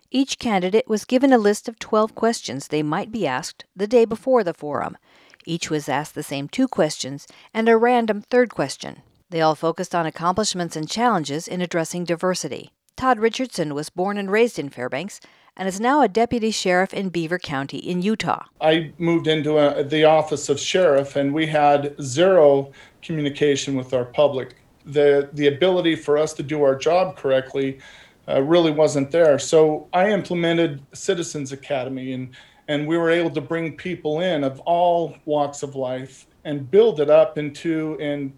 Each candidate was given a list of 12 questions they might be asked the day before the forum. Each was asked the same 2 questions and a random third question. They all focused on accomplishments and challenges in addressing diversity. Todd Richardson was born and raised in Fairbanks and is now a deputy sheriff in Beaver County in Utah. I moved into the office of sheriff, and we had zero communication with our public. The ability for us to do our job correctly really wasn't there. So I implemented Citizens Academy, and we were able to bring people in of all walks of life and build it up into, in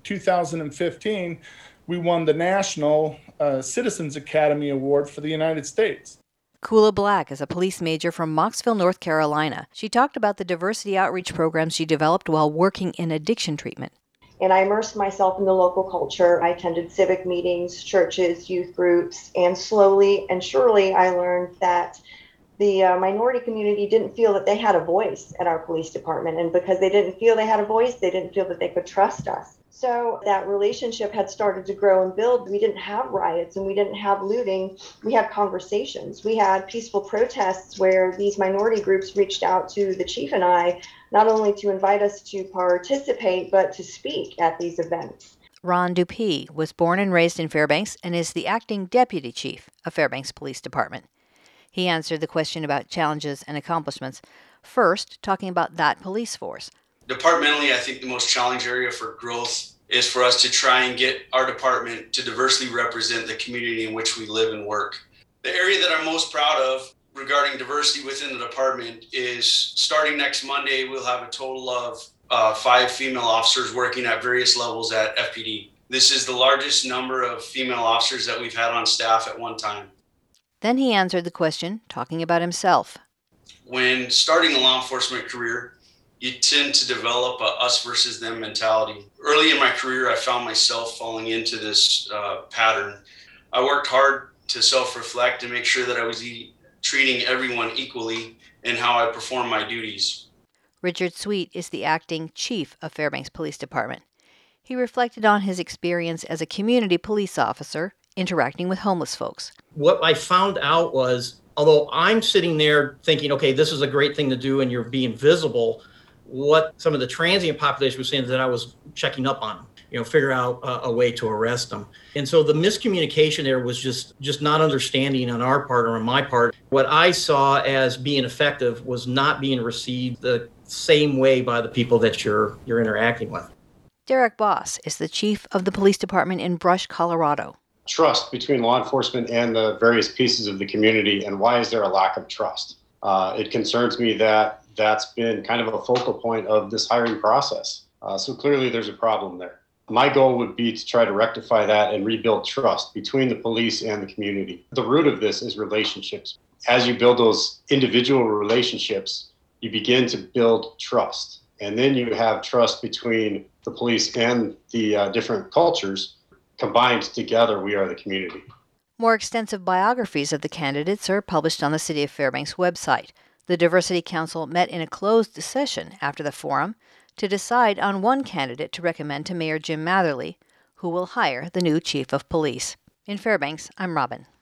2015, we won the National Citizens Academy Award for the United States. Kula Black is a police major from Mocksville, North Carolina. She talked about the diversity outreach program she developed while working in addiction treatment. And I immersed myself in the local culture. I attended civic meetings, churches, youth groups, and slowly and surely I learned that the minority community didn't feel that they had a voice at our police department. And because they didn't feel they had a voice, they didn't feel that they could trust us. So that relationship had started to grow and build. We didn't have riots and we didn't have looting. We had conversations. We had peaceful protests where these minority groups reached out to the chief and I, not only to invite us to participate, but to speak at these events. Ron Dupuis was born and raised in Fairbanks and is the acting deputy chief of Fairbanks Police Department. He answered the question about challenges and accomplishments, first talking about that police force. Departmentally, I think the most challenging area for growth is for us to try and get our department to diversely represent the community in which we live and work. The area that I'm most proud of regarding diversity within the department is starting next Monday, we'll have a total of 5 female officers working at various levels at FPD. This is the largest number of female officers that we've had on staff at one time. Then he answered the question, talking about himself. When starting a law enforcement career, you tend to develop a us versus them mentality. Early in my career, I found myself falling into this pattern. I worked hard to self-reflect and make sure that I was treating everyone equally in how I perform my duties. Richard Sweet is the acting chief of Fairbanks Police Department. He reflected on his experience as a community police officer interacting with homeless folks. What I found out was, although I'm sitting there thinking, okay, this is a great thing to do and you're being visible, what some of the transient population was saying is that I was checking up on them, figure out a way to arrest them. And so the miscommunication there was just not understanding on our part or on my part. What I saw as being effective was not being received the same way by the people that you're interacting with. Derek Boss is the chief of the police department in Brush, Colorado. Trust between law enforcement and the various pieces of the community, and why is there a lack of trust? It concerns me that that's been kind of a focal point of this hiring process. So clearly there's a problem there. My goal would be to try to rectify that and rebuild trust between the police and the community. The root of this is relationships. As you build those individual relationships, you begin to build trust. And then you have trust between the police and the different cultures. Combined together, we are the community. More extensive biographies of the candidates are published on the City of Fairbanks website. The Diversity Council met in a closed session after the forum to decide on one candidate to recommend to Mayor Jim Matherly, who will hire the new chief of police. In Fairbanks, I'm Robin.